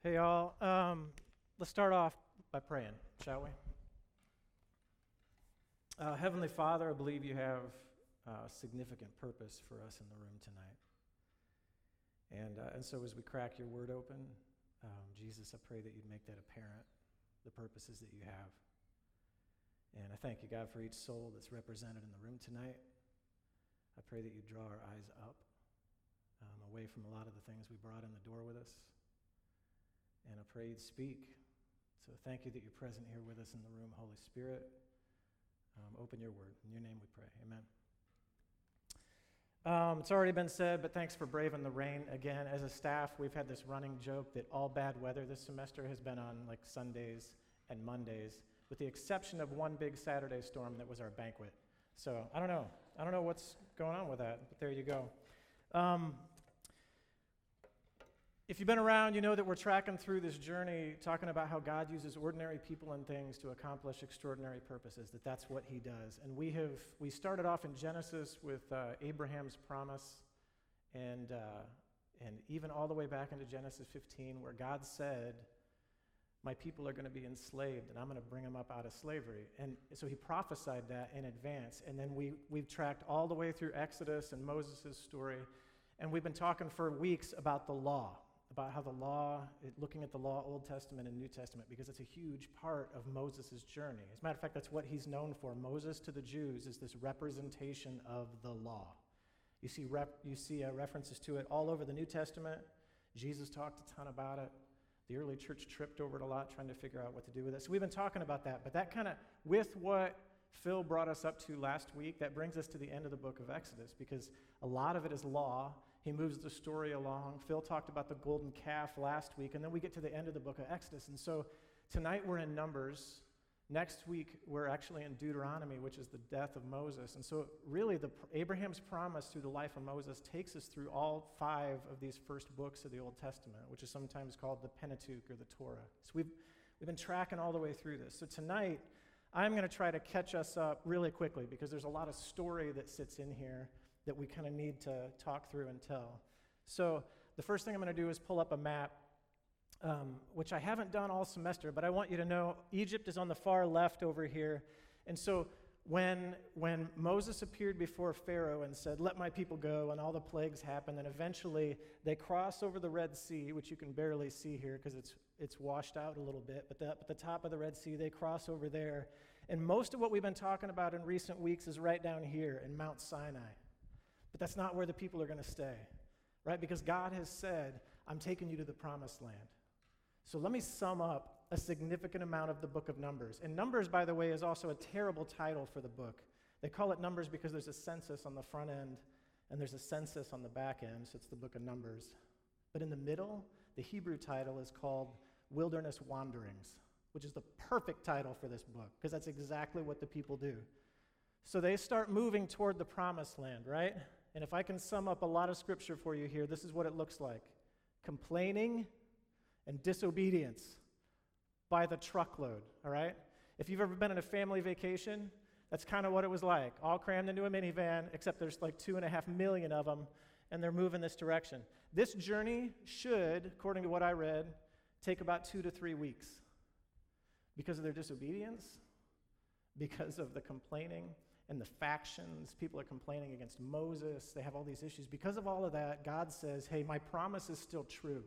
Hey, y'all. Let's start off by praying, shall we? Heavenly Father, I believe you have a significant purpose for us in the room tonight. And so as we crack your word open, Jesus, I pray that you'd make that apparent, the purposes that you have. And I thank you, God, for each soul that's represented in the room tonight. I pray that you draw our eyes up, away from a lot of the things we brought in the door with us. And I pray you'd speak. So thank you that you're present here with us in the room, Holy Spirit. Open your word. In your name we pray. Amen. It's already been said, but thanks for braving the rain again. As a staff, we've had this running joke that all bad weather this semester has been on like Sundays and Mondays, with the exception of one big Saturday storm that was our banquet. So I don't know what's going on with that, but there you go. If you've been around, you know that we're tracking through this journey talking about how God uses ordinary people and things to accomplish extraordinary purposes, that's what he does. And we started off in Genesis with Abraham's promise, and even all the way back into Genesis 15, where God said, my people are going to be enslaved, and I'm going to bring them up out of slavery. And so he prophesied that in advance. And then we've tracked all the way through Exodus and Moses' story, and we've been talking for weeks about the law. About how the law, looking at the law, Old Testament and New Testament, because it's a huge part of Moses' journey. As a matter of fact, that's what he's known for. Moses to the Jews is this representation of the law. You see references to it all over the New Testament. Jesus talked a ton about it. The early church tripped over it a lot, trying to figure out what to do with it. So we've been talking about that, but that kind of, with what Phil brought us up to last week, that brings us to the end of the book of Exodus, because a lot of it is law. He moves the story along. Phil talked about the golden calf last week, and then we get to the end of the book of Exodus. And so tonight we're in Numbers. Next week we're actually in Deuteronomy, which is the death of Moses. And so really Abraham's promise through the life of Moses takes us through all 5 of these first books of the Old Testament, which is sometimes called the Pentateuch or the Torah. So we've been tracking all the way through this. So tonight I'm going to try to catch us up really quickly, because there's a lot of story that sits in here that we kind of need to talk through and tell. So the first thing I'm going to do is pull up a map, which I haven't done all semester, but I want you to know Egypt is on the far left over here. And so when Moses appeared before Pharaoh and said, let my people go, and all the plagues happened, and eventually they cross over the Red Sea, which you can barely see here because it's washed out a little bit, but at the top of the Red Sea, they cross over there. And most of what we've been talking about in recent weeks is right down here in Mount Sinai. But that's not where the people are going to stay, right? Because God has said, I'm taking you to the promised land. So let me sum up a significant amount of the book of Numbers. And Numbers, by the way, is also a terrible title for the book. They call it Numbers because there's a census on the front end and there's a census on the back end, so it's the book of Numbers. But in the middle, the Hebrew title is called Wilderness Wanderings, which is the perfect title for this book because that's exactly what the people do. So they start moving toward the promised land, right? And if I can sum up a lot of scripture for you here, this is what it looks like. Complaining and disobedience by the truckload, all right? If you've ever been on a family vacation, that's kind of what it was like. All crammed into a minivan, except there's like 2.5 million of them, and they're moving this direction. This journey should, according to what I read, take about 2 to 3 weeks because of their disobedience, because of the complaining, and the factions. People are complaining against Moses. They have all these issues. Because of all of that, God says, hey, my promise is still true.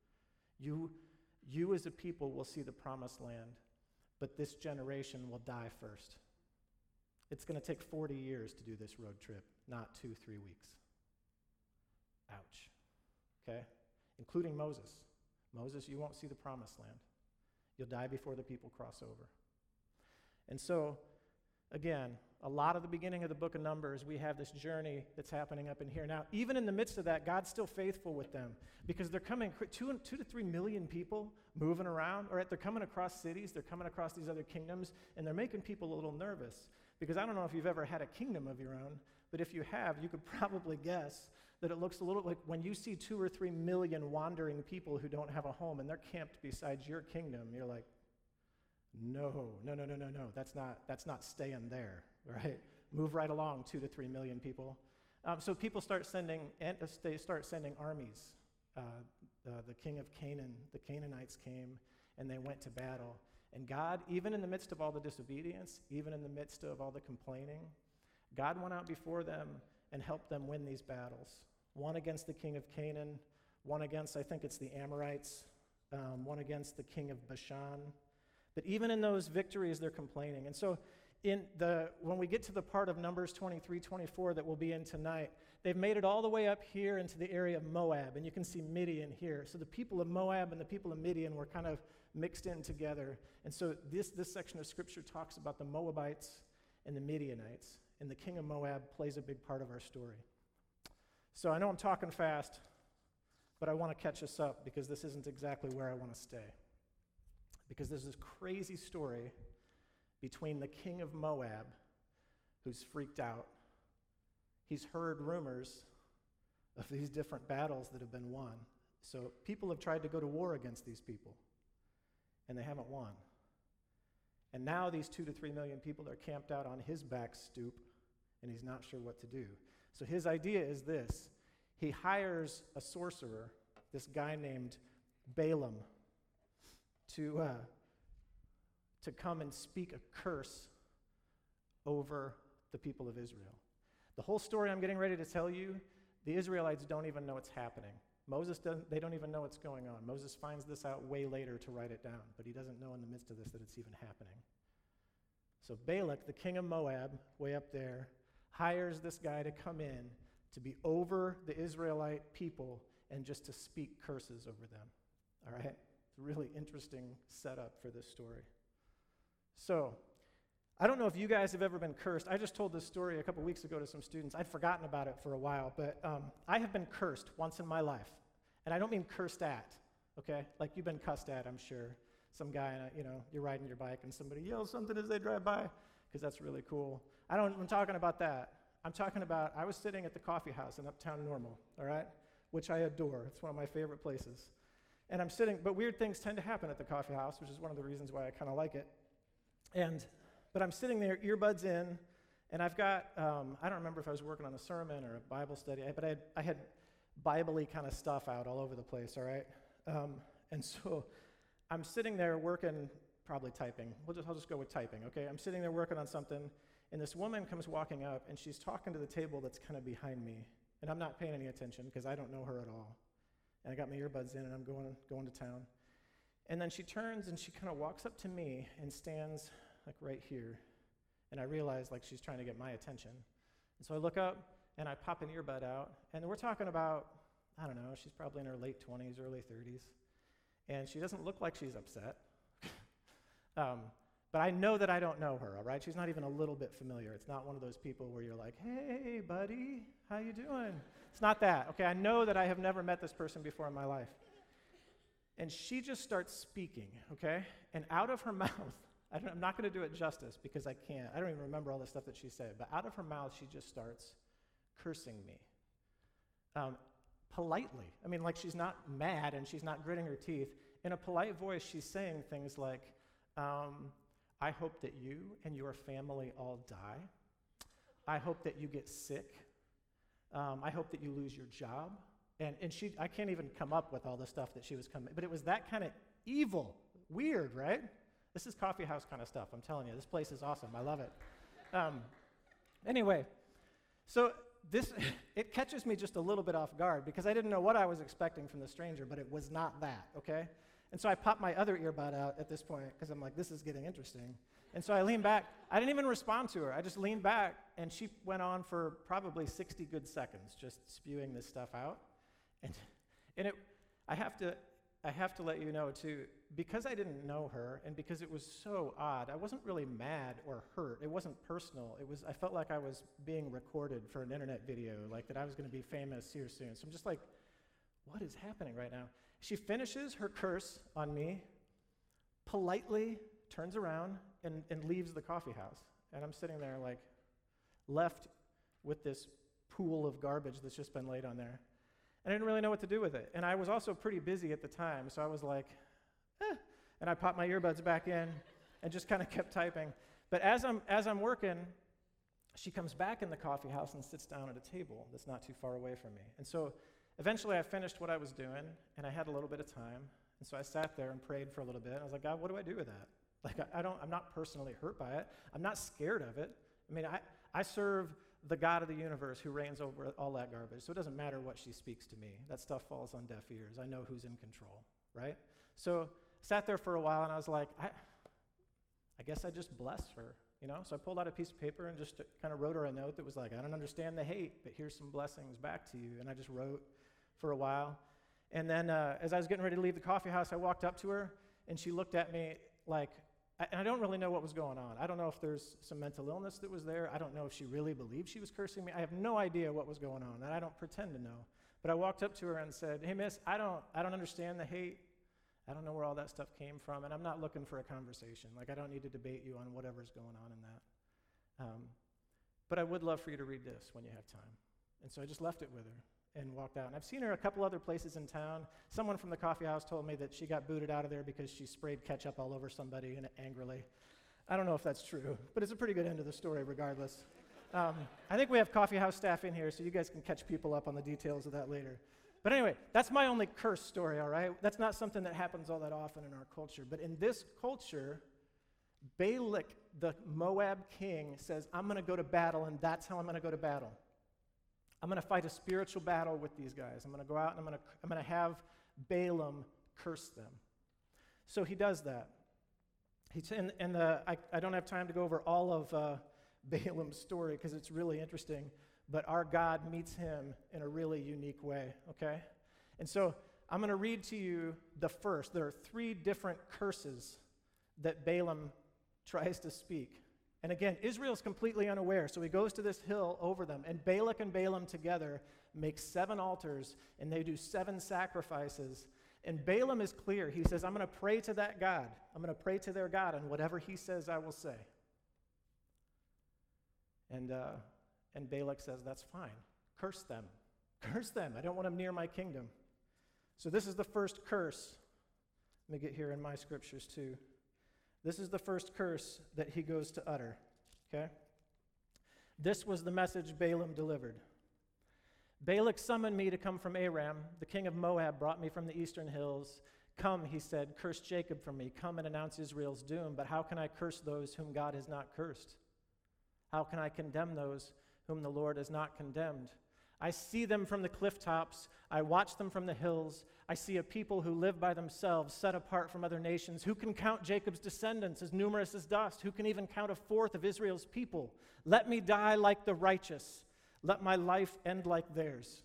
You as a people will see the promised land, but this generation will die first. It's going to take 40 years to do this road trip, not 2-3 weeks. Ouch. Okay? Including Moses. Moses, you won't see the promised land. You'll die before the people cross over. And so, again, a lot of the beginning of the book of Numbers, we have this journey that's happening up in here. Now, even in the midst of that, God's still faithful with them because they're coming, 2 to 3 million people moving around, or they're coming across cities, they're coming across these other kingdoms, and they're making people a little nervous because I don't know if you've ever had a kingdom of your own, but if you have, you could probably guess that it looks a little like when you see 2 or 3 million wandering people who don't have a home and they're camped beside your kingdom, you're like, no, that's not staying there, right? Move right along, 2 to 3 million people. So people start sending armies the king of Canaan, the Canaanites came, and they went to battle. And God, even in the midst of all the disobedience, even in the midst of all the complaining, God went out before them and helped them win these battles. One against the king of Canaan, one against, I think it's the Amorites, one against the king of Bashan. But even in those victories, they're complaining. And so when we get to the part of Numbers 23, 24 that we'll be in tonight, they've made it all the way up here into the area of Moab, and you can see Midian here. So the people of Moab and the people of Midian were kind of mixed in together. And so this section of Scripture talks about the Moabites and the Midianites, and the king of Moab plays a big part of our story. So I know I'm talking fast, but I want to catch us up because this isn't exactly where I want to stay. Because there's this crazy story between the king of Moab, who's freaked out. He's heard rumors of these different battles that have been won. So people have tried to go to war against these people, and they haven't won. And now these 2 to 3 million people are camped out on his back stoop, and he's not sure what to do. So his idea is this. He hires a sorcerer, this guy named Balaam, to come and speak a curse over the people of Israel. The whole story I'm getting ready to tell you, the Israelites don't even know it's happening. They don't even know what's going on. Moses finds this out way later to write it down, but he doesn't know in the midst of this that it's even happening. So Balak, the king of Moab, way up there, hires this guy to come in to be over the Israelite people and just to speak curses over them. All right? It's a really interesting setup for this story. So, I don't know if you guys have ever been cursed. I just told this story a couple weeks ago to some students. I'd forgotten about it for a while, but I have been cursed once in my life. And I don't mean cursed at, okay? Like you've been cussed at, I'm sure. Some guy, you're riding your bike and somebody yells something as they drive by, because that's really cool. I'm talking about that. I'm talking about, I was sitting at the coffee house in Uptown Normal, all right? Which I adore. It's one of my favorite places. And I'm sitting, but weird things tend to happen at the coffee house, which is one of the reasons why I kind of like it. But I'm sitting there, earbuds in, and I've got, I don't remember if I was working on a sermon or a Bible study, but I had Bible-y kind of stuff out all over the place, all right? And so I'm sitting there working, probably typing. I'll just go with typing, okay? I'm sitting there working on something, and this woman comes walking up, and she's talking to the table that's kind of behind me, and I'm not paying any attention because I don't know her at all. And I got my earbuds in, and I'm going to town. And then she turns, and she kind of walks up to me and stands like right here. And I realize like she's trying to get my attention. And so I look up, and I pop an earbud out, and we're talking about, I don't know, she's probably in her late 20s, early 30s. And she doesn't look like she's upset. But I know that I don't know her, all right? She's not even a little bit familiar. It's not one of those people where you're like, hey, buddy, how you doing? It's not that, okay? I know that I have never met this person before in my life. And she just starts speaking, okay? And out of her mouth, I'm not going to do it justice because I can't. I don't even remember all the stuff that she said. But out of her mouth, she just starts cursing me. Politely. I mean, like she's not mad and she's not gritting her teeth. In a polite voice, she's saying things like, I hope that you and your family all die. I hope that you get sick. I hope that you lose your job. And I can't even come up with all the stuff that she was coming, but it was that kind of evil, weird, right? This is coffee house kind of stuff, I'm telling you. This place is awesome, I love it. Anyway, so it catches me just a little bit off guard because I didn't know what I was expecting from the stranger, but it was not that, okay? And so I popped my other earbud out at this point because I'm like, this is getting interesting. And so I leaned back. I didn't even respond to her. I just leaned back, and she went on for probably 60 good seconds just spewing this stuff out. And I have to let you know, too, because I didn't know her and because it was so odd, I wasn't really mad or hurt. It wasn't personal. I felt like I was being recorded for an internet video, like that I was going to be famous here soon. So I'm just like, what is happening right now? She finishes her curse on me, politely turns around and leaves the coffee house. And I'm sitting there like left with this pool of garbage that's just been laid on there. And I didn't really know what to do with it. And I was also pretty busy at the time, so I was like, and I popped my earbuds back in and just kind of kept typing. But as I'm working, she comes back in the coffee house and sits down at a table that's not too far away from me. And so eventually I finished what I was doing, and I had a little bit of time. And so I sat there and prayed for a little bit. I was like, God, what do I do with that? Like, I'm not personally hurt by it. I'm not scared of it. I mean, I serve the God of the universe who reigns over all that garbage. So it doesn't matter what she speaks to me. That stuff falls on deaf ears. I know who's in control, right? So sat there for a while, and I was like, I guess I just bless her, you know? So I pulled out a piece of paper and just kind of wrote her a note that was like, I don't understand the hate, but here's some blessings back to you. And I just wrote for a while. And then as I was getting ready to leave the coffee house, I walked up to her, and she looked at me like, and I don't really know what was going on. I don't know if there's some mental illness that was there. I don't know if she really believed she was cursing me. I have no idea what was going on, and I don't pretend to know. But I walked up to her and said, hey, miss, I don't understand the hate. I don't know where all that stuff came from, and I'm not looking for a conversation. Like, I don't need to debate you on whatever's going on in that. But I would love for you to read this when you have time. And so I just left it with her and walked out. And I've seen her a couple other places in town. Someone from the coffee house told me that she got booted out of there because she sprayed ketchup all over somebody and angrily. I don't know if that's true, but it's a pretty good end of the story regardless. I think we have coffee house staff in here, so you guys can catch people up on the details of that later. But anyway, that's my only curse story, all right? That's not something that happens all that often in our culture. But in this culture, Balak, the Moab king, says, I'm going to go to battle, and that's how I'm going to go to battle. I'm going to fight a spiritual battle with these guys. I'm going to go out, and I'm going to have Balaam curse them. So he does that. I don't have time to go over all of Balaam's story because it's really interesting, but our God meets him in a really unique way, okay? And so I'm going to read to you the first. There are 3 different curses that Balaam tries to speak. And again, Israel's completely unaware, so he goes to this hill over them, and Balak and Balaam together make 7 altars, and they do 7 sacrifices. And Balaam is clear. He says, I'm going to pray to that God. I'm going to pray to their God, and whatever he says, I will say. And Balak says, that's fine. Curse them. Curse them. I don't want them near my kingdom. So this is the first curse. Let me get here in my scriptures too. This is the first curse that he goes to utter, okay? This was the message Balaam delivered. Balak summoned me to come from Aram. The king of Moab brought me from the eastern hills. Come, he said, curse Jacob for me. Come and announce Israel's doom. But how can I curse those whom God has not cursed? How can I condemn those whom the Lord has not condemned? I see them from the cliff tops. I watch them from the hills. I see a people who live by themselves, set apart from other nations. Who can count Jacob's descendants as numerous as dust? Who can even count 1/4 of Israel's people? Let me die like the righteous. Let my life end like theirs.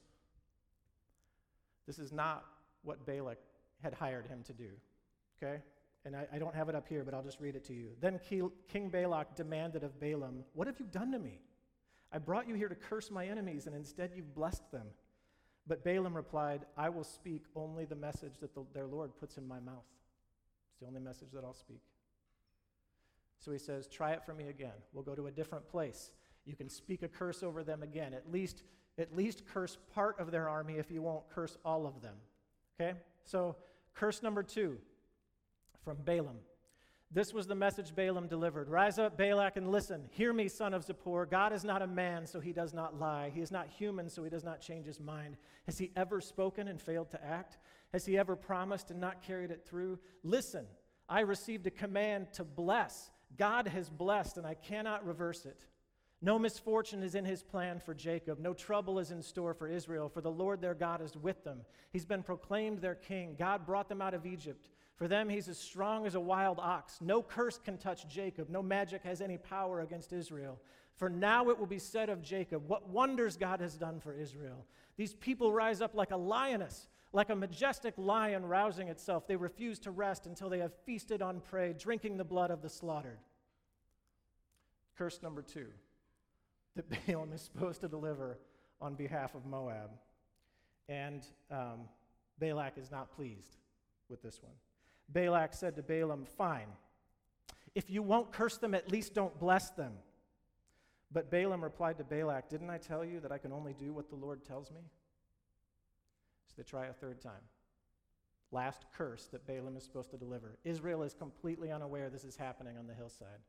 This is not what Balak had hired him to do, okay? And I don't have it up here, but I'll just read it to you. Then King Balak demanded of Balaam, what have you done to me? I brought you here to curse my enemies, and instead you've blessed them. But Balaam replied, I will speak only the message that their Lord puts in my mouth. It's the only message that I'll speak. So he says, try it for me again. We'll go to a different place. You can speak a curse over them again. At least curse part of their army if you won't curse all of them. Okay? So curse number 2 from Balaam. This was the message Balaam delivered. Rise up, Balak, and listen. Hear me, son of Zippor. God is not a man, so he does not lie. He is not human, so he does not change his mind. Has he ever spoken and failed to act? Has he ever promised and not carried it through? Listen, I received a command to bless. God has blessed, and I cannot reverse it. No misfortune is in his plan for Jacob. No trouble is in store for Israel, for the Lord their God is with them. He's been proclaimed their king. God brought them out of Egypt. For them, he's as strong as a wild ox. No curse can touch Jacob. No magic has any power against Israel. For now it will be said of Jacob, what wonders God has done for Israel. These people rise up like a lioness, like a majestic lion rousing itself. They refuse to rest until they have feasted on prey, drinking the blood of the slaughtered. Curse number 2 that Balaam is supposed to deliver on behalf of Moab. And Balak is not pleased with this one. Balak said to Balaam, fine. If you won't curse them, at least don't bless them. But Balaam replied to Balak, didn't I tell you that I can only do what the Lord tells me? So they try a 3rd time. Last curse that Balaam is supposed to deliver. Israel is completely unaware this is happening on the hillside.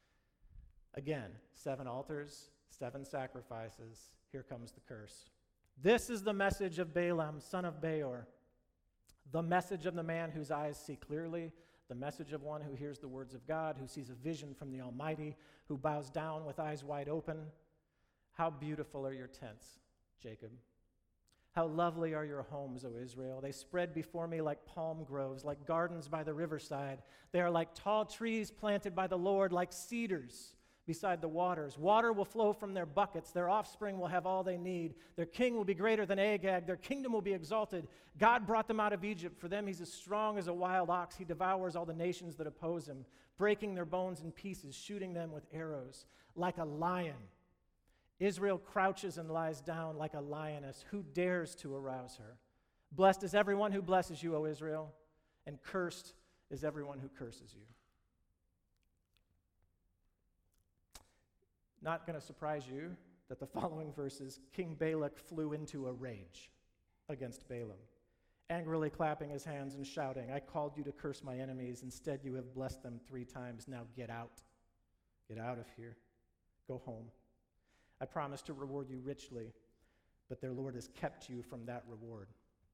Again, 7 altars, 7 sacrifices. Here comes the curse. This is the message of Balaam, son of Beor, the message of the man whose eyes see clearly, the message of one who hears the words of God, who sees a vision from the Almighty, who bows down with eyes wide open. How beautiful are your tents, Jacob. How lovely are your homes, O Israel. They spread before me like palm groves, like gardens by the riverside. They are like tall trees planted by the Lord, like cedars beside the waters. Water will flow from their buckets. Their offspring will have all they need. Their king will be greater than Agag. Their kingdom will be exalted. God brought them out of Egypt. For them, he's as strong as a wild ox. He devours all the nations that oppose him, breaking their bones in pieces, shooting them with arrows. Like a lion, Israel crouches and lies down like a lioness. Who dares to arouse her? Blessed is everyone who blesses you, O Israel, and cursed is everyone who curses you. Not going to surprise you that the following verses, King Balak flew into a rage against Balaam, angrily clapping his hands and shouting, I called you to curse my enemies. Instead, you have blessed them 3 times. Now get out. Get out of here. Go home. I promise to reward you richly, but their Lord has kept you from that reward.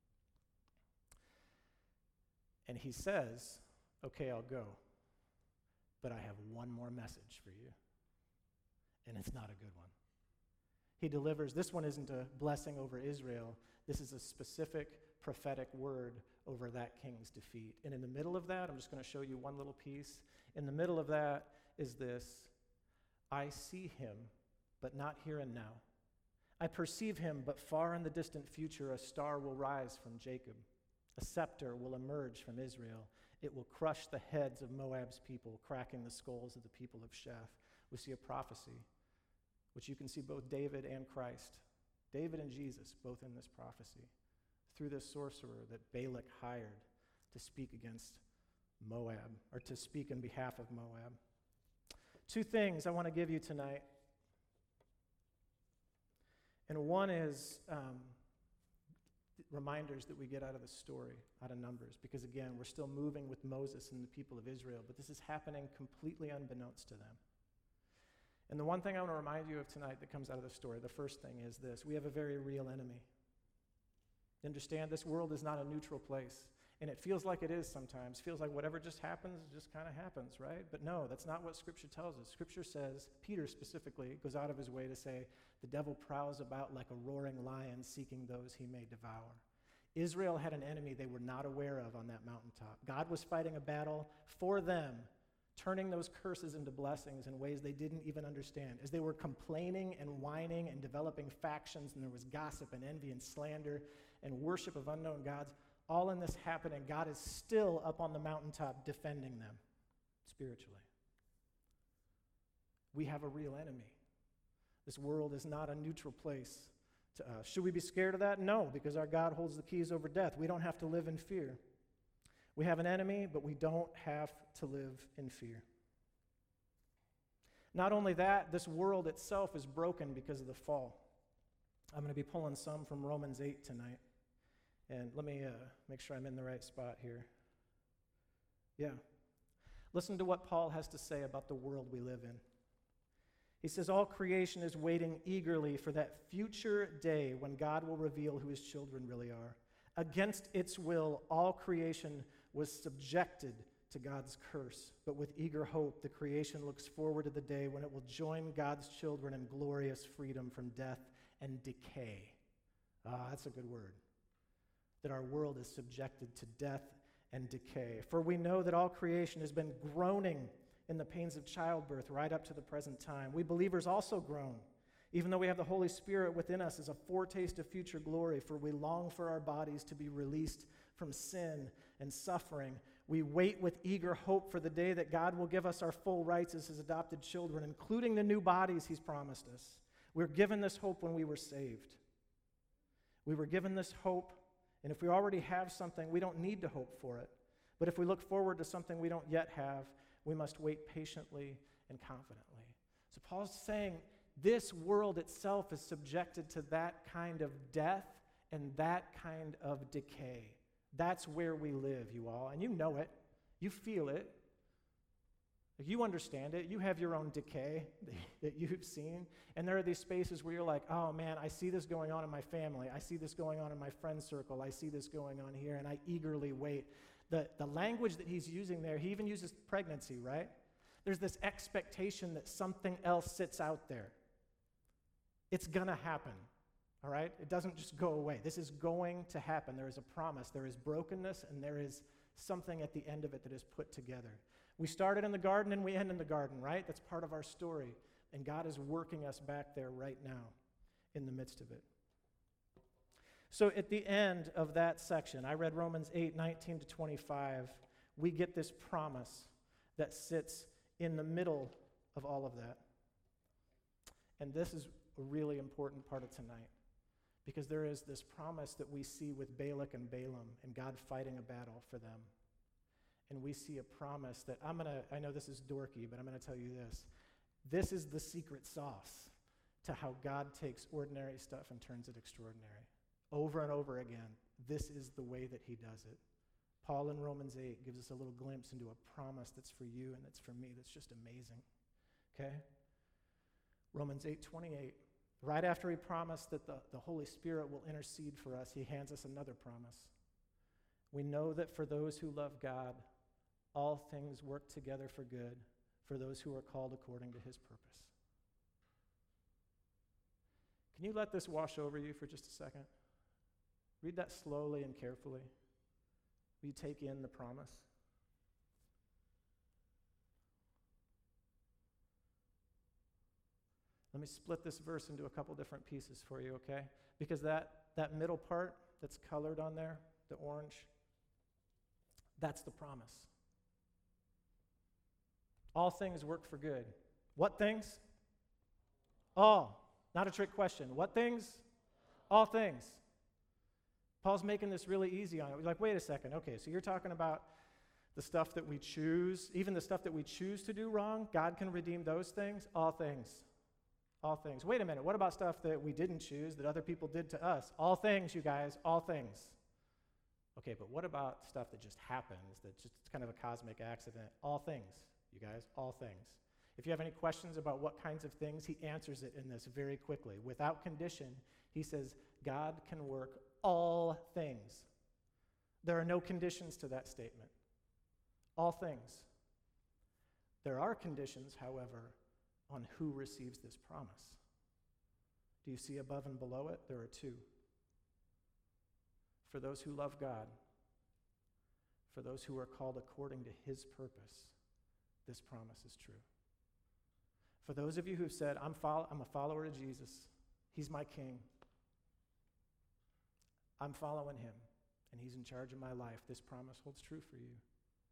And he says, okay, I'll go, but I have one more message for you, and it's not a good one. He delivers, this one isn't a blessing over Israel. This is a specific prophetic word over that king's defeat. And in the middle of that, I'm just going to show you one little piece. In the middle of that is this, I see him, but not here and now. I perceive him, but far in the distant future, a star will rise from Jacob. A scepter will emerge from Israel. It will crush the heads of Moab's people, cracking the skulls of the people of Sheph. We see a prophecy, which you can see both David and Christ, David and Jesus, both in this prophecy, through this sorcerer that Balak hired to speak against Moab, or to speak in behalf of Moab. 2 things I want to give you tonight. And one is reminders that we get out of the story, out of Numbers, because again, we're still moving with Moses and the people of Israel, but this is happening completely unbeknownst to them. And the one thing I want to remind you of tonight that comes out of the story, the first thing is this: we have a very real enemy. Understand, this world is not a neutral place. And it feels like it is sometimes. Feels like whatever just happens, just kind of happens, right? But no, that's not what Scripture tells us. Scripture says, Peter specifically goes out of his way to say, the devil prowls about like a roaring lion seeking those he may devour. Israel had an enemy they were not aware of on that mountaintop. God was fighting a battle for them, turning those curses into blessings in ways they didn't even understand. As they were complaining and whining and developing factions, and there was gossip and envy and slander and worship of unknown gods, all in this happening, God is still up on the mountaintop defending them spiritually. We have a real enemy. This world is not a neutral place to us. Should we be scared of that? No, because our God holds the keys over death. We don't have to live in fear. We have an enemy, but we don't have to live in fear. Not only that, this world itself is broken because of the fall. I'm going to be pulling some from Romans 8 tonight. And let me make sure I'm in the right spot here. Yeah. Listen to what Paul has to say about the world we live in. He says, all creation is waiting eagerly for that future day when God will reveal who his children really are. Against its will, all creation was subjected to God's curse. But with eager hope, the creation looks forward to the day when it will join God's children in glorious freedom from death and decay. That's a good word. That our world is subjected to death and decay. For we know that all creation has been groaning in the pains of childbirth right up to the present time. We believers also groan, even though we have the Holy Spirit within us as a foretaste of future glory, for we long for our bodies to be released from sin and suffering. We wait with eager hope for the day that God will give us our full rights as his adopted children, including the new bodies he's promised us. We were given this hope when we were saved. We were given this hope. And if we already have something, we don't need to hope for it. But if we look forward to something we don't yet have, we must wait patiently and confidently. So Paul's saying this world itself is subjected to that kind of death and that kind of decay. That's where we live, you all. And you know it. You feel it. Like, you understand it. You have your own decay that you've seen. And there are these spaces where you're like, oh man, I see this going on in my family. I see this going on in my friend circle. I see this going on here, and I eagerly wait. The language that he's using there, he even uses pregnancy, right? There's this expectation that something else sits out there. It's going to happen, all right? It doesn't just go away. This is going to happen. There is a promise. There is brokenness, and there is something at the end of it that is put together. We started in the garden and we end in the garden, right? That's part of our story. And God is working us back there right now in the midst of it. So at the end of that section, I read Romans 8:19 to 25. We get this promise that sits in the middle of all of that. And this is a really important part of tonight, because there is this promise that we see with Balak and Balaam and God fighting a battle for them. And we see a promise that I know this is dorky, but I'm going to tell you this. This is the secret sauce to how God takes ordinary stuff and turns it extraordinary. Over and over again, this is the way that he does it. Paul in Romans 8 gives us a little glimpse into a promise that's for you and that's for me that's just amazing. Okay? Romans 8:28. Right after he promised that the Holy Spirit will intercede for us, he hands us another promise. We know that for those who love God, all things work together for good, for those who are called according to his purpose. Can you let this wash over you for just a second? Read that slowly and carefully. Will you take in the promise? Let me split this verse into a couple different pieces for you, okay? Because that middle part that's colored on there, the orange, that's the promise. All things work for good. What things? All. Not a trick question. What things? All things. Paul's making this really easy on it. We're like, wait a second. Okay, so you're talking about the stuff that we choose, even the stuff that we choose to do wrong, God can redeem those things? All things. All things. Wait a minute. What about stuff that we didn't choose, that other people did to us? All things, you guys. All things. Okay, but what about stuff that just happens, that's just kind of a cosmic accident? All things. You guys, all things. If you have any questions about what kinds of things, he answers it in this very quickly. Without condition, he says, God can work all things. There are no conditions to that statement. All things. There are conditions, however, on who receives this promise. Do you see above and below it? There are two. For those who love God, for those who are called according to his purpose, this promise is true. For those of you who've said, I'm a follower of Jesus, he's my king, I'm following him, and he's in charge of my life, this promise holds true for you.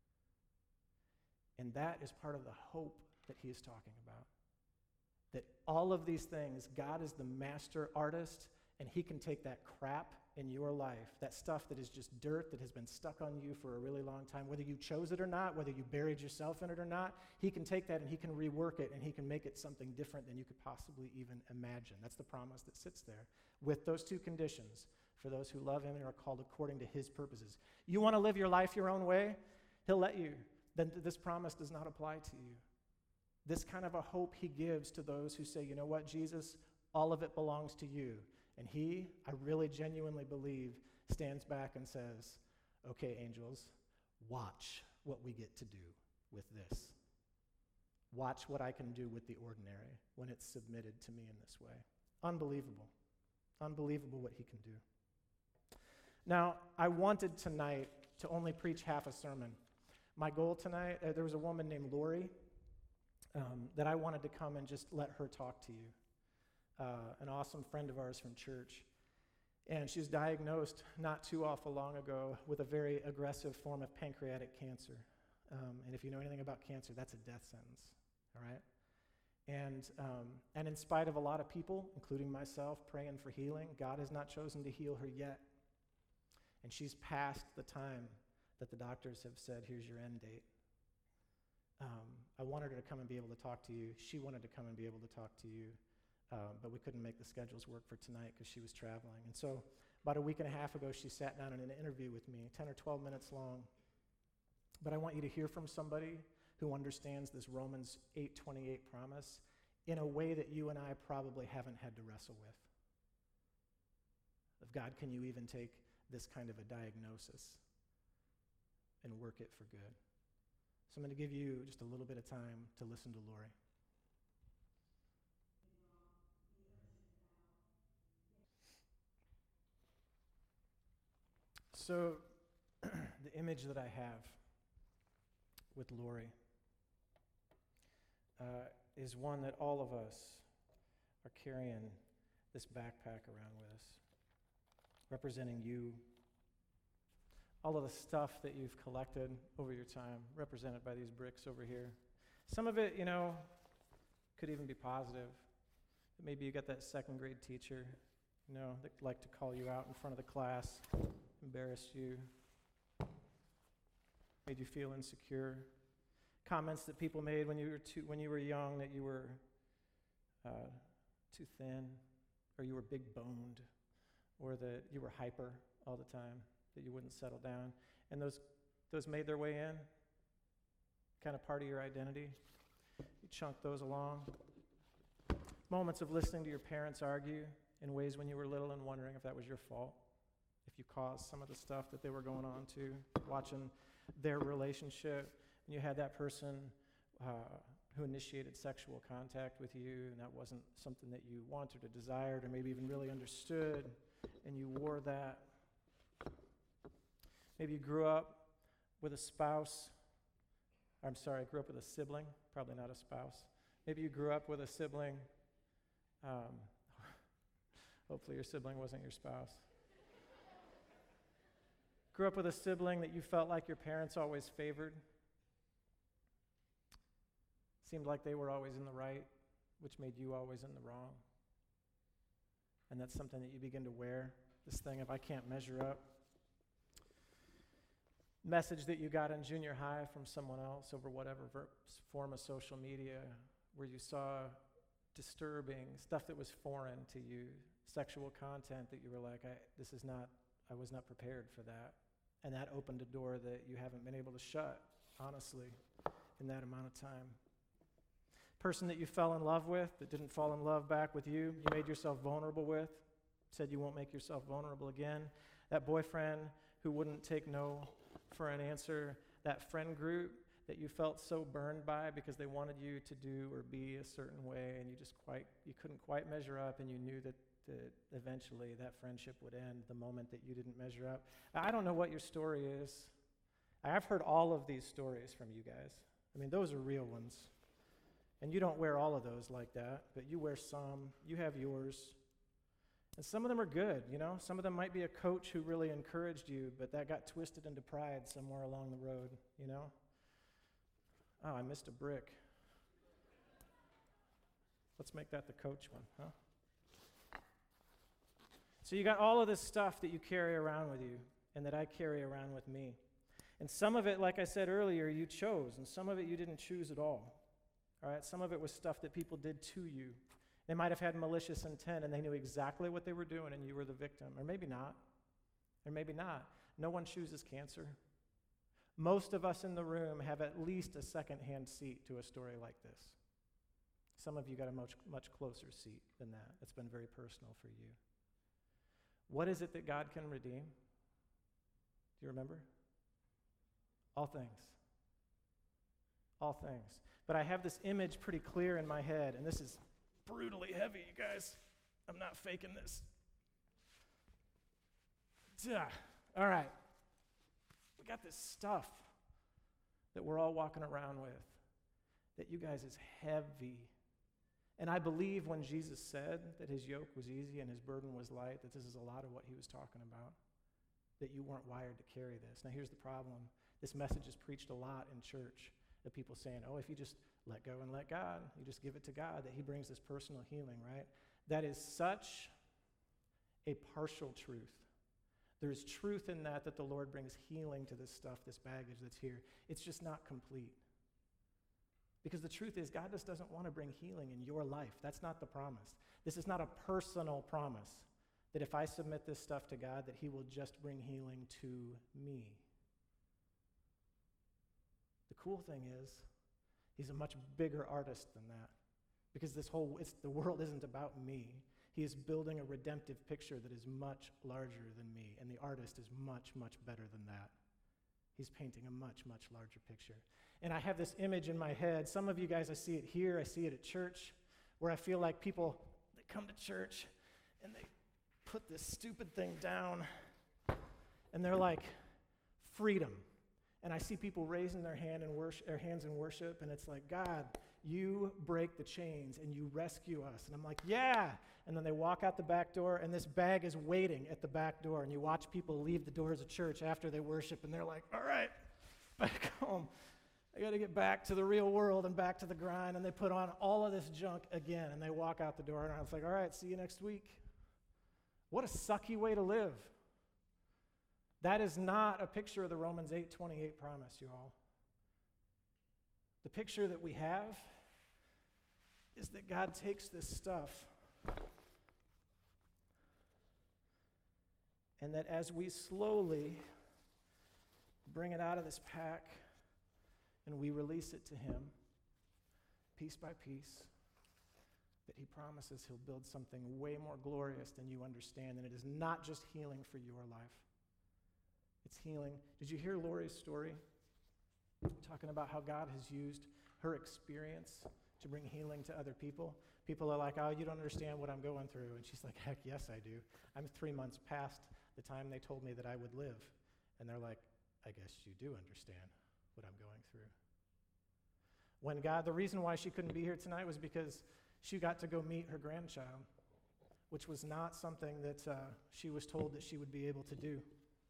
And that is part of the hope that he is talking about. That all of these things, God is the master artist, and he can take that crap in your life, that stuff that is just dirt that has been stuck on you for a really long time, whether you chose it or not, whether you buried yourself in it or not, he can take that and he can rework it and he can make it something different than you could possibly even imagine. That's the promise that sits there with those two conditions for those who love him and are called according to his purposes. You want to live your life your own way? He'll let you. Then this promise does not apply to you. This kind of a hope he gives to those who say, you know what, Jesus, all of it belongs to you. And he, I really genuinely believe, stands back and says, okay, angels, watch what we get to do with this. Watch what I can do with the ordinary when it's submitted to me in this way. Unbelievable. Unbelievable what he can do. Now, I wanted tonight to only preach half a sermon. My goal tonight, there was a woman named Lori that I wanted to come and just let her talk to you. An awesome friend of ours from church. And she was diagnosed not too awful long ago with a very aggressive form of pancreatic cancer. And if you know anything about cancer, that's a death sentence, all right? And in spite of a lot of people, including myself, praying for healing, God has not chosen to heal her yet. And she's past the time that the doctors have said, here's your end date. I wanted her to come and be able to talk to you. She wanted to come and be able to talk to you. But we couldn't make the schedules work for tonight because she was traveling. And so about a week and a half ago, she sat down in an interview with me, 10 or 12 minutes long. But I want you to hear from somebody who understands this Romans 8:28 promise in a way that you and I probably haven't had to wrestle with. Of God, can you even take this kind of a diagnosis and work it for good? So I'm going to give you just a little bit of time to listen to Lori. So the image that I have with Lori is one that all of us are carrying this backpack around with us, representing you. All of the stuff that you've collected over your time, represented by these bricks over here. Some of it, could even be positive. Maybe you got that second grade teacher, that liked to call you out in front of the class, embarrassed you, made you feel insecure. Comments that people made when you were young, that you were too thin, or you were big boned, or that you were hyper all the time, that you wouldn't settle down. And those made their way in, kind of part of your identity. You chunked those along. Moments of listening to your parents argue in ways when you were little and wondering if that was your fault, if you caused some of the stuff that they were going on to, watching their relationship. And you had that person who initiated sexual contact with you, and that wasn't something that you wanted or desired or maybe even really understood, and you wore that. Maybe you grew up with a spouse. Grew up with a sibling, probably not a spouse. Maybe you grew up with a sibling. Hopefully your sibling wasn't your spouse. Grew up with a sibling that you felt like your parents always favored. Seemed like they were always in the right, which made you always in the wrong. And that's something that you begin to wear, this thing of I can't measure up. Message that you got in junior high from someone else over whatever form of social media, where you saw disturbing stuff that was foreign to you, sexual content that you were like, I was not prepared for that. And that opened a door that you haven't been able to shut, honestly, in that amount of time. Person that you fell in love with that didn't fall in love back with you, you made yourself vulnerable with, said you won't make yourself vulnerable again. That boyfriend who wouldn't take no for an answer, that friend group that you felt so burned by because they wanted you to do or be a certain way, and you couldn't quite measure up, and you knew that eventually that friendship would end the moment that you didn't measure up. I don't know what your story is. I've heard all of these stories from you guys. I mean, those are real ones. And you don't wear all of those like that, but you wear some. You have yours. And some of them are good, Some of them might be a coach who really encouraged you, but that got twisted into pride somewhere along the road, Oh, I missed a brick. Let's make that the coach one, huh? So you got all of this stuff that you carry around with you and that I carry around with me. And some of it, like I said earlier, you chose, and some of it you didn't choose at all. All right, some of it was stuff that people did to you. They might have had malicious intent, and they knew exactly what they were doing, and you were the victim. Or maybe not. Or maybe not. No one chooses cancer. Most of us in the room have at least a second-hand seat to a story like this. Some of you got a much, much closer seat than that. It's been very personal for you. What is it that God can redeem? Do you remember? All things. All things. But I have this image pretty clear in my head, and this is brutally heavy, you guys. I'm not faking this. All right. We got this stuff that we're all walking around with that you guys is heavy. And I believe when Jesus said that his yoke was easy and his burden was light, that this is a lot of what he was talking about, that you weren't wired to carry this. Now here's the problem. This message is preached a lot in church, of people saying, if you just let go and let God, you just give it to God, that he brings this personal healing, right? That is such a partial truth. There's truth in that the Lord brings healing to this stuff, this baggage that's here. It's just not complete. Because the truth is, God just doesn't want to bring healing in your life. That's not the promise. This is not a personal promise that if I submit this stuff to God, that he will just bring healing to me. The cool thing is, He's a much bigger artist than that. Because the world isn't about me. He is building a redemptive picture that is much larger than me, and the artist is much, much better than that. He's painting a much, much larger picture. And I have this image in my head. Some of you guys, I see it here, I see it at church, where I feel like people, they come to church, and they put this stupid thing down, and they're like, freedom. And I see people raising their hands in worship, and it's like, God, you break the chains, and you rescue us. And I'm like, yeah! And then they walk out the back door, and this bag is waiting at the back door, and you watch people leave the doors of church after they worship, and they're like, all right, back home. I got to get back to the real world and back to the grind, and they put on all of this junk again, and they walk out the door, and I was like, all right, see you next week. What a sucky way to live. That is not a picture of the Romans 8:28 promise, you all. The picture that we have is that God takes this stuff and that as we slowly bring it out of this pack and we release it to Him, piece by piece, that He promises He'll build something way more glorious than you understand. And it is not just healing for your life. It's healing. Did you hear Lori's story? Talking about how God has used her experience to bring healing to other people. People are like, oh, you don't understand what I'm going through. And she's like, heck, yes, I do. I'm 3 months past the time they told me that I would live. And they're like, I guess you do understand what I'm going through. When the reason why she couldn't be here tonight was because she got to go meet her grandchild, which was not something that she was told that she would be able to do.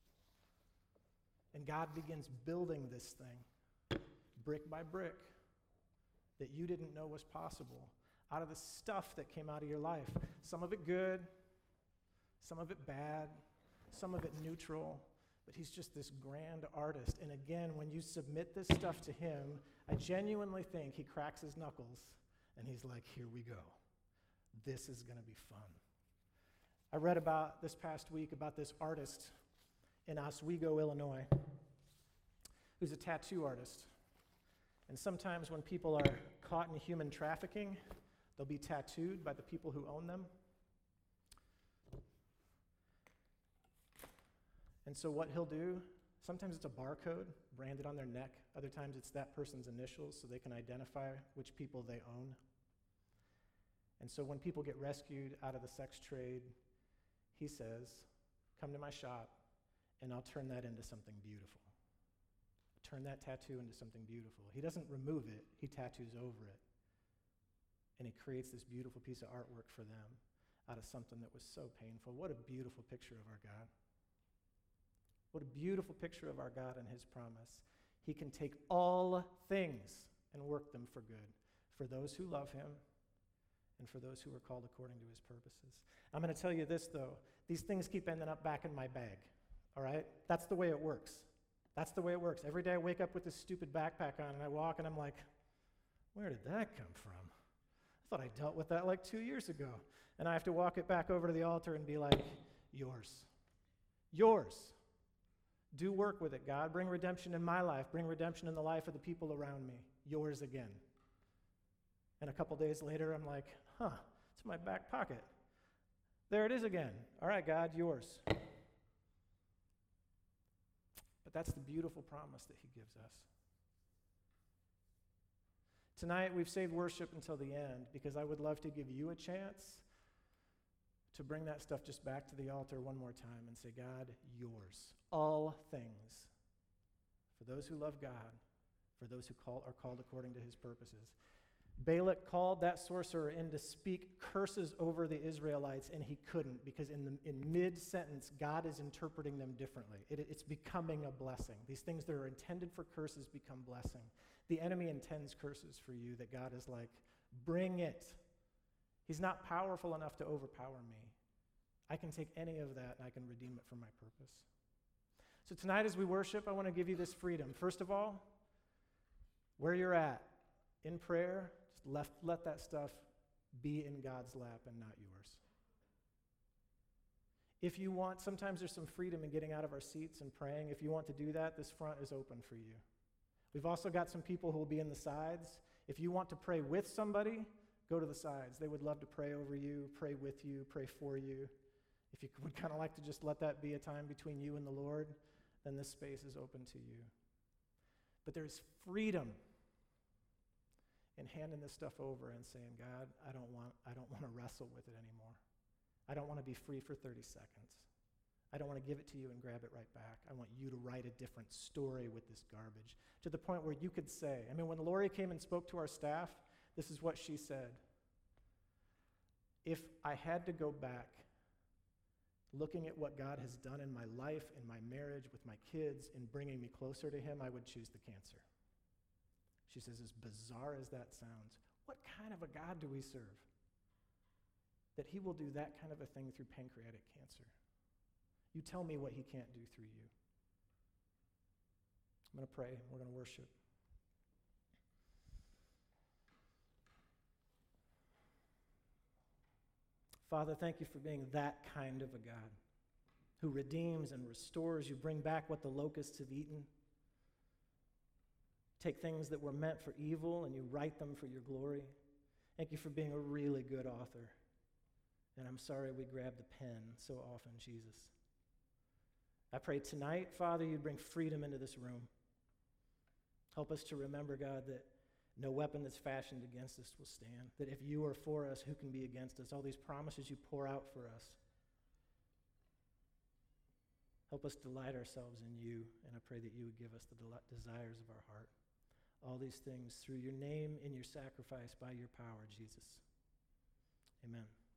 And God begins building this thing, brick by brick, that you didn't know was possible, out of the stuff that came out of your life. Some of it good, some of it bad, some of it neutral, but He's just this grand artist. And again, when you submit this stuff to Him, I genuinely think He cracks His knuckles, and He's like, here we go. This is going to be fun. I read about this past week about this artist in Oswego, Illinois, who's a tattoo artist. And sometimes when people are caught in human trafficking, they'll be tattooed by the people who own them. And so what he'll do, sometimes it's a barcode branded on their neck. Other times it's that person's initials so they can identify which people they own. And so when people get rescued out of the sex trade, he says, come to my shop, and I'll turn that into something beautiful. Turn that tattoo into something beautiful. He doesn't remove it, he tattoos over it. And he creates this beautiful piece of artwork for them out of something that was so painful. What a beautiful picture of our God. What a beautiful picture of our God and His promise. He can take all things and work them for good, for those who love Him and for those who are called according to His purposes. I'm going to tell you this, though. These things keep ending up back in my bag, all right? That's the way it works. That's the way it works. Every day I wake up with this stupid backpack on, and I walk, and I'm like, where did that come from? I thought I dealt with that like 2 years ago. And I have to walk it back over to the altar and be like, yours. Yours. Do work with it, God. Bring redemption in my life. Bring redemption in the life of the people around me. Yours again. And a couple days later, I'm like, it's in my back pocket. There it is again. All right, God, yours. But that's the beautiful promise that He gives us. Tonight, we've saved worship until the end because I would love to give you a chance to bring that stuff just back to the altar one more time and say, God, yours. All things. For those who love God, for those who are called according to His purposes. Balak called that sorcerer in to speak curses over the Israelites, and he couldn't because in mid-sentence, God is interpreting them differently. It's becoming a blessing. These things that are intended for curses become blessing. The enemy intends curses for you that God is like, bring it. He's not powerful enough to overpower me. I can take any of that and I can redeem it for my purpose. So tonight as we worship, I want to give you this freedom. First of all, where you're at, in prayer, just let that stuff be in God's lap and not yours. If you want, sometimes there's some freedom in getting out of our seats and praying. If you want to do that, this front is open for you. We've also got some people who will be in the sides. If you want to pray with somebody, go to the sides. They would love to pray over you, pray with you, pray for you. If you would kind of like to just let that be a time between you and the Lord, then this space is open to you. But there's freedom in handing this stuff over and saying, God, I don't want to wrestle with it anymore. I don't want to be free for 30 seconds. I don't want to give it to you and grab it right back. I want you to write a different story with this garbage, to the point where you could say, when Lori came and spoke to our staff, this is what she said. If I had to go back, looking at what God has done in my life, in my marriage, with my kids, in bringing me closer to him, I would choose the cancer. She says, as bizarre as that sounds, what kind of a God do we serve that he will do that kind of a thing through pancreatic cancer? You tell me what he can't do through you. I'm going to pray. We're going to worship. Father, thank you for being that kind of a God who redeems and restores. You bring back what the locusts have eaten. Take things that were meant for evil and you write them for your glory. Thank you for being a really good author. And I'm sorry we grab the pen so often, Jesus. I pray tonight, Father, you'd bring freedom into this room. Help us to remember, God, that no weapon that's fashioned against us will stand. That if you are for us, who can be against us? All these promises you pour out for us. Help us delight ourselves in you, and I pray that you would give us the desires of our heart. All these things through your name, in your sacrifice, by your power, Jesus. Amen.